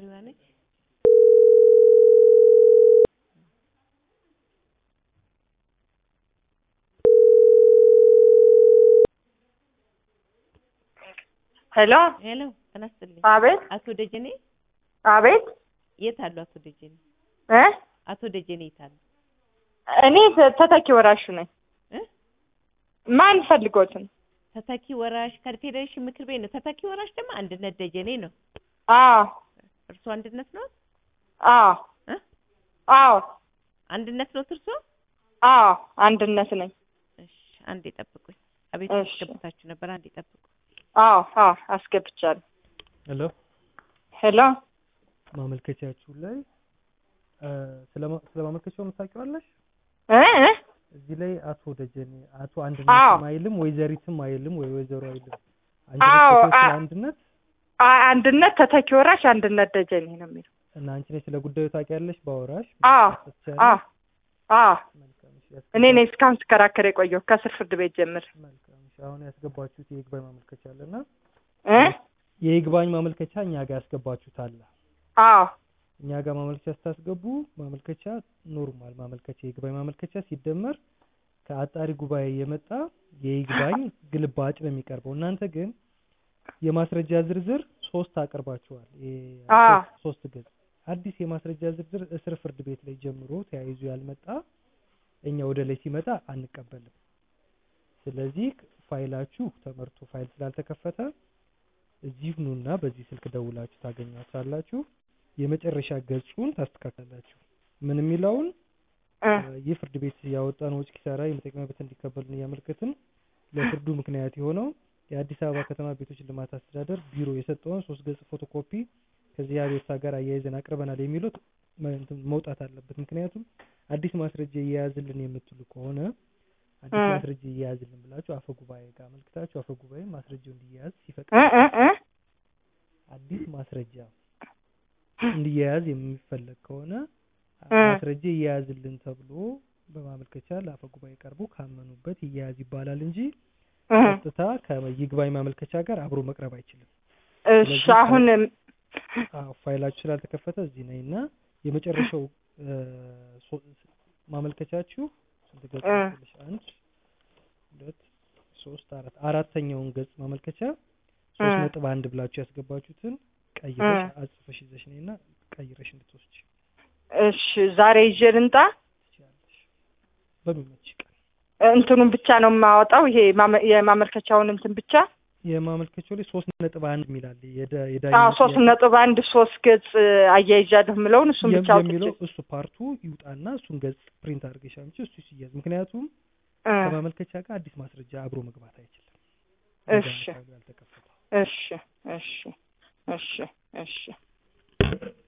ተማሪዋ ነች ሄሎ ተነስተልኝ አቤት አቶ ደጀኔ አቤት የት አሉ አቶ ደጀኔ አቶ ደጀኔ የት አሉ እኔ ተተኪ ወራሹ ነኝ ማን ፈልጎትን ተተኪ ወራሽ ከፌዴሬሽን ምክር ቤት ነው ተተኪ ወራሽ ደግሞ አንድነት ደጀኔ ነው እርሱ አንድነት ነው አንድነት ነው እርሱ አንድነት ነኝ እሺ አንዴ ጠብቁኝ አቤት አስገብታችሁ ነበር አንዴ ጠብቁ አስገብቻለሁ ሄሎ ማመልከቻችሁ ላይ ስለማመልከቻው ምታውቂዋለሽ እዚህ ላይ አቶ ደጀኔ አቶ አንድነት ማይልም ወይዘሪትም አይልም ወይ ወይዘሮ አይልም አንድነት ተተኪ ወራሽ አንድነት ደጀኔ ነው የሚለው እና አንቺ ነሽ ስለ ጉዳዩ ታውቂያለሽ ባወራሽ እኔ ነኝ እስካሁን ስከራከር የቆየው ከስር ፍርድ ቤት ጀምር አሁን ያስገባችሁት የይግባኝ ማመልከቻ አለና የይግባኝ ማመልከቻ እኛ ጋር ያስገባችሁት አለ እኛ ጋር ማመልከቻ ስታስገቡ ማመልከቻ ኖርማል ማመልከቻ የይግባኝ ማመልከቻ ሲደመር ከአጣሪ ጉባኤ የመጣ የይግባኝ ግልባጭ ነው የሚቀርበው እናንተ ግን የማስረጃ ዝርዝር 3 አቀርባችኋል 3 ገጽ አዲስ የማስረጃ ዝርዝር እስር ፍርድ ቤት ላይ ጀምሮ ተያይዞ ያልመጣ እኛ ወደ ላይ ሲመጣ አንቀበልም ስለዚህ ፋይላችሁ ተመርቶ ፋይል ስላልተከፈተ እዚህ ኑና በዚህ ስልክ ደውላችሁ ታገኛላችሁ የመጨረሻ ገጹን ታስተካክላላችሁ ምን የሚለውን የፍርድ ቤት ያወጣነው ወጪ ኪሳራ የመጠቀሚያበት እንዲከበልን ያመልከትን ለፍርዱ ምክንያት የሆነው የአዲስ አበባ ከተማ ቤቶች ልማት አስተዳደር ቢሮ የሰጠውን 3 ገጽ ፎቶኮፒ ከዚህ አቤቱታ ጋር አያይዘን አቅርበናል የሚሉት መውጣት አለበት ምክንያቱም አዲስ ማስረጃ ይያዝልን የምትሉ ከሆነ አዲስ ማስረጃ ይያዝልን ብላችሁ አፈ ጉባኤ ጋር አመልክታችሁ አፈ ጉባኤ ማስረጃው እንዲያዝ ሲፈቅድ አዲስ ማስረጃ እንዲያዝ የሚፈልግ ከሆነ ማስረጃ ይያዝልን ተብሎ በማመልከቻ ለአፈ ጉባኤ ቀርቦ ካመኑበት ይያዝ ይባላል እንጂ ቀጥታ ከይግባኝ ማመልከቻ ጋር አብሮ መቅረብ አይችልም እሺ አሁን ፋይላችሁ ስላልተከፈተ እዚህ ነይና የመጨረሻው ማመልከቻችሁ ስንት ገጽ ነው 1 2 3 4 አራተኛውን ገጽ ማመልከቻ 3.1 ብላችሁ ያስገባችሁትን ቀይረሽ አጽፈሽ ይዘሽ ነይና ቀይረሽ እንድትወስጂ እሺ ዛሬ ይዤ ልምጣ በሚመች ቀን እንትኑን ብቻ ነው የማወጣው ይሄ የማመልከቻውን እንትን ብቻ የማመልከቻው ላይ 3.1 ሚላል የዳይ 3.1 3 ገጽ አያይዣለሁ ምለውን እሱን ብቻ የሚለው እሱ ፓርቱ ይውጣና እሱን ገጽ ፕሪንት አድርገሽ አምጪ እሱ ሲያዝ ምክንያቱም ከማመልከቻ ጋር አዲስ ማስረጃ አብሮ መግባት አይችልም እሺ